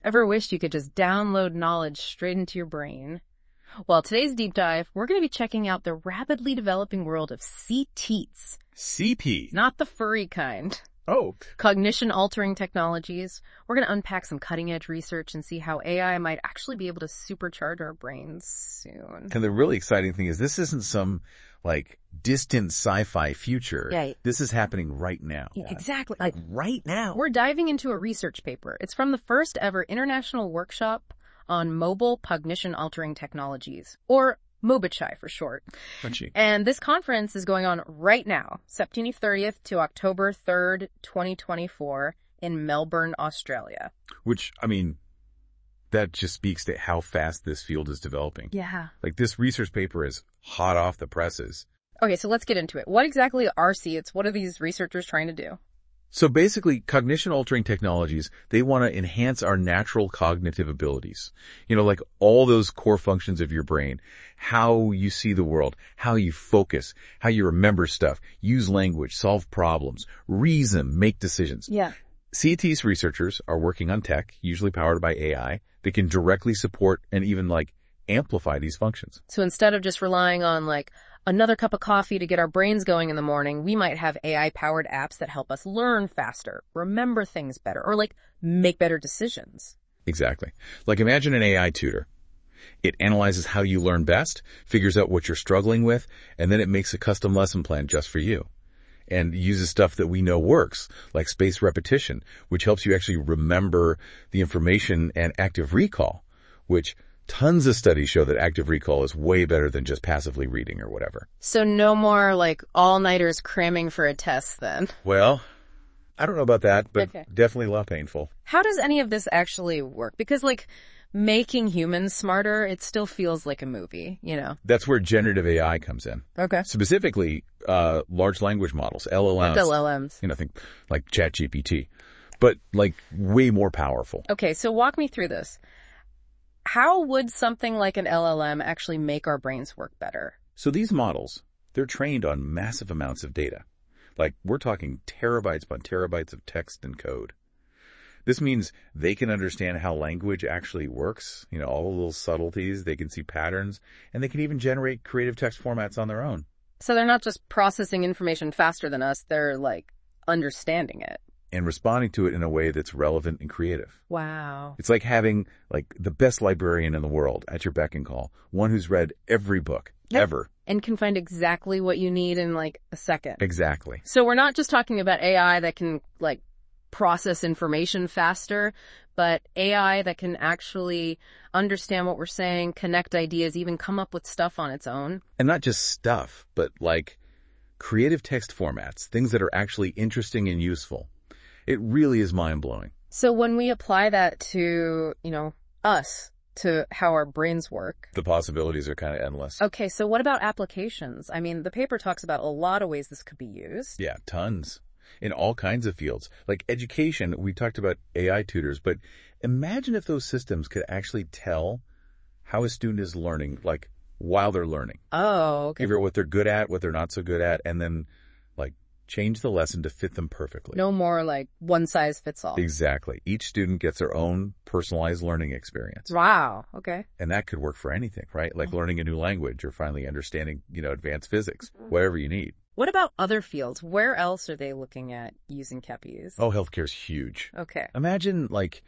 Ever wished you could just download knowledge straight into your brain? Well, today's deep dive, we're going to be checking out the rapidly developing world of CTs. CP? Not the furry kind. Oh. Cognition-altering technologies. We're going to unpack some cutting-edge research and see how AI might actually be able to supercharge our brains soon. And the really exciting thing is this isn't some, distant sci-fi future. Yeah. This is happening right now. Yeah, exactly. Right now. We're diving into a research paper. It's from the first ever international workshop on mobile cognition-altering technologies, or MOBICHI for short. Punchy. And this conference is going on right now, September 30th to October 3rd, 2024, in Melbourne, Australia. Which, that just speaks to how fast this field is developing. Yeah. This research paper is hot off the presses. Okay, so let's get into it. What exactly are CTs? What are these researchers trying to do? So basically, cognition-altering technologies, they want to enhance our natural cognitive abilities. All those core functions of your brain, how you see the world, how you focus, how you remember stuff, use language, solve problems, reason, make decisions. Yeah. CT's researchers are working on tech, usually powered by AI, that can directly support and even, amplify these functions. So instead of just relying on, another cup of coffee to get our brains going in the morning, we might have AI-powered apps that help us learn faster, remember things better, or, make better decisions. Exactly. Imagine an AI tutor. It analyzes how you learn best, figures out what you're struggling with, and then it makes a custom lesson plan just for you. And uses stuff that we know works, like spaced repetition, which helps you actually remember the information, and active recall, which tons of studies show that active recall is way better than just passively reading or whatever. So no more, all-nighters cramming for a test then? Well, I don't know about that, but Okay. Definitely a lot painful. How does any of this actually work? Because, making humans smarter, it still feels like a movie, That's where generative AI comes in. Okay. Specifically, large language models, LLMs. LLMs. Think like ChatGPT, but way more powerful. Okay, so walk me through this. How would something like an LLM actually make our brains work better? So these models, they're trained on massive amounts of data. We're talking terabytes upon terabytes of text and code. This means they can understand how language actually works, all the little subtleties, they can see patterns, and they can even generate creative text formats on their own. So they're not just processing information faster than us, they're, understanding it. And responding to it in a way that's relevant and creative. Wow. It's like having, the best librarian in the world at your beck and call, one who's read every book, ever. And can find exactly what you need in, a second. Exactly. So we're not just talking about AI that can, process information faster, but AI that can actually understand what we're saying, connect ideas, even come up with stuff on its own. And not just stuff, but creative text formats, things that are actually interesting and useful. It really is mind-blowing. So when we apply that to, us, to how our brains work. The possibilities are kind of endless. Okay, so what about applications? The paper talks about a lot of ways this could be used. Yeah, tons. In all kinds of fields. Education, we talked about AI tutors, but imagine if those systems could actually tell how a student is learning, while they're learning. Oh, okay. Figure out what they're good at, what they're not so good at, and then, change the lesson to fit them perfectly. No more, one size fits all. Exactly. Each student gets their own personalized learning experience. Wow, okay. And that could work for anything, right? Learning a new language or finally understanding, advanced physics, whatever you need. What about other fields? Where else are they looking at using KEPIs? Oh, healthcare's huge. Okay. Imagine,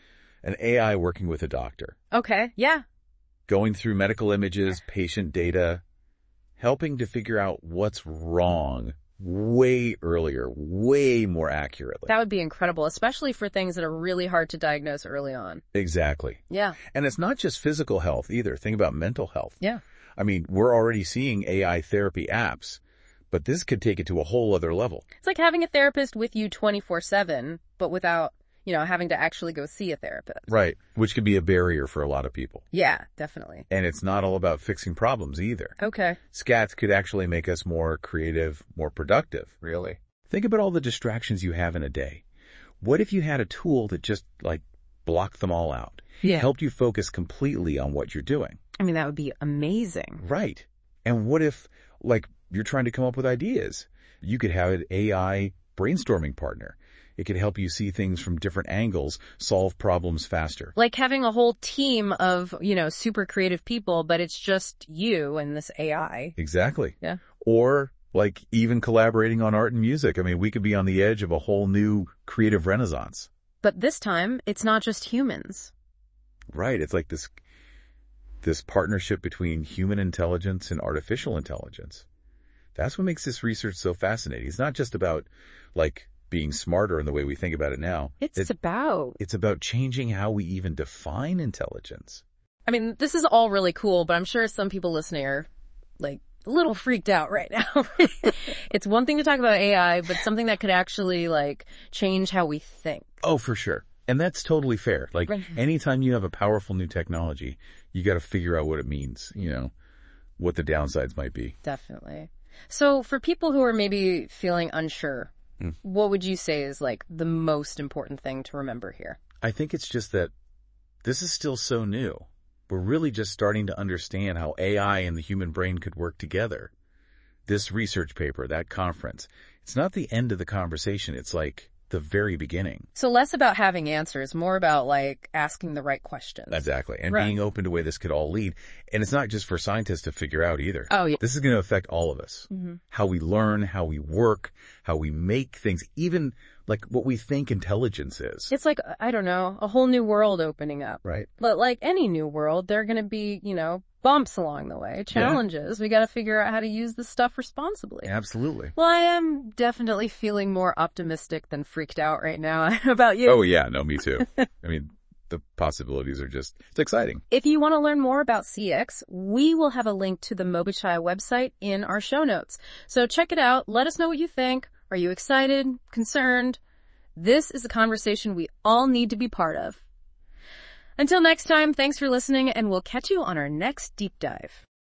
an AI working with a doctor. Okay, yeah. Going through medical images, patient data, helping to figure out what's wrong way earlier, way more accurately. That would be incredible, especially for things that are really hard to diagnose early on. Exactly. Yeah. And it's not just physical health either. Think about mental health. Yeah. We're already seeing AI therapy apps, but this could take it to a whole other level. It's like having a therapist with you 24/7, but without, having to actually go see a therapist. Right. Which could be a barrier for a lot of people. Yeah, definitely. And it's not all about fixing problems either. Okay. SCATs could actually make us more creative, more productive. Really. Think about all the distractions you have in a day. What if you had a tool that just, blocked them all out? Yeah. Helped you focus completely on what you're doing? That would be amazing. Right. And what if, you're trying to come up with ideas? You could have an AI brainstorming partner. It can help you see things from different angles, solve problems faster. Like having a whole team of, super creative people, but it's just you and this AI. Exactly. Yeah. Or like even collaborating on art and music. I mean, we could be on the edge of a whole new creative renaissance. But this time, it's not just humans. Right. It's like this partnership between human intelligence and artificial intelligence. That's what makes this research so fascinating. It's not just about like being smarter in the way we think about it now. It's about changing how we even define intelligence. I mean, this is all really cool, but I'm sure some people listening are like a little freaked out right now. It's one thing to talk about AI, but something that could actually like change how we think. Oh, for sure. And that's totally fair. Like anytime you have a powerful new technology, you got to figure out what it means, what the downsides might be. Definitely. So for people who are maybe feeling unsure, what would you say is like the most important thing to remember here? I think it's just that this is still so new. We're really just starting to understand how AI and the human brain could work together. This research paper, that conference, it's not the end of the conversation. It's like the very beginning. So less about having answers, more about like asking the right questions. Exactly. And being open to where this could all lead. And it's not just for scientists to figure out either. Oh, yeah. This is going to affect all of us. Mm-hmm. How we learn, how we work, how we make things, even like what we think intelligence is. It's like, I don't know, a whole new world opening up. Right. But like any new world, there are going to be, bumps along the way, challenges. Yeah. We got to figure out how to use this stuff responsibly. Absolutely. Well, I am definitely feeling more optimistic than freaked out right now. How about you? Oh, yeah. No, me too. I mean, the possibilities are it's exciting. If you want to learn more about CX, we will have a link to the Mobichai website in our show notes. So check it out. Let us know what you think. Are you excited? Concerned? This is a conversation we all need to be part of. Until next time, thanks for listening, and we'll catch you on our next deep dive.